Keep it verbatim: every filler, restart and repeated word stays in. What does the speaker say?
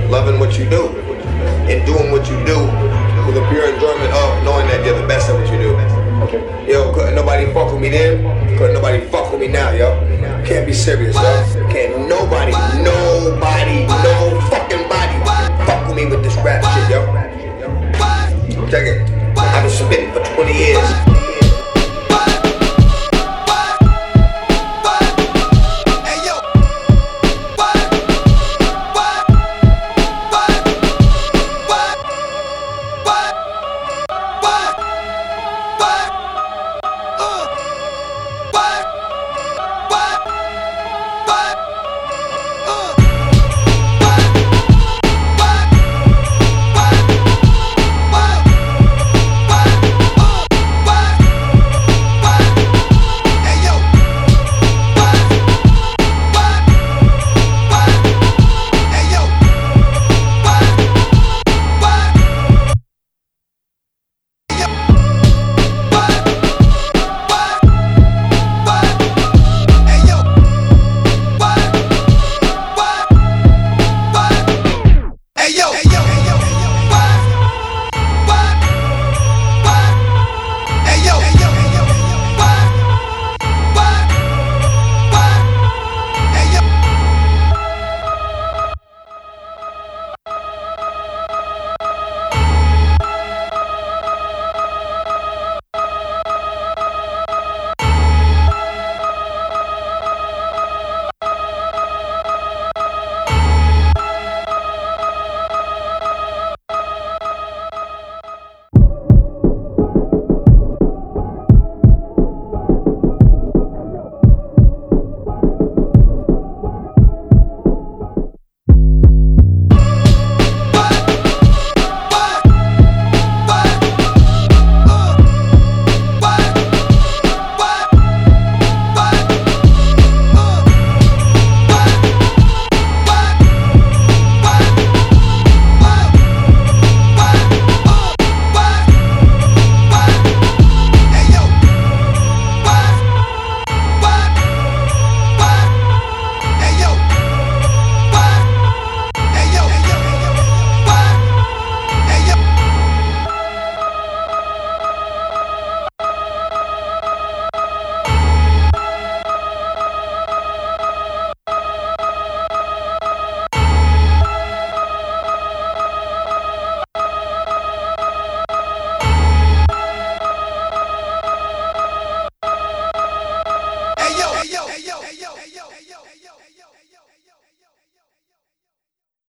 loving what you do and doing what you do with the pure enjoyment of knowing that you're the best at what you do. Okay. Yo, couldn't nobody fuck with me then? Couldn't nobody fuck with me now, yo? Can't be serious, yo. Can't nobody, nobody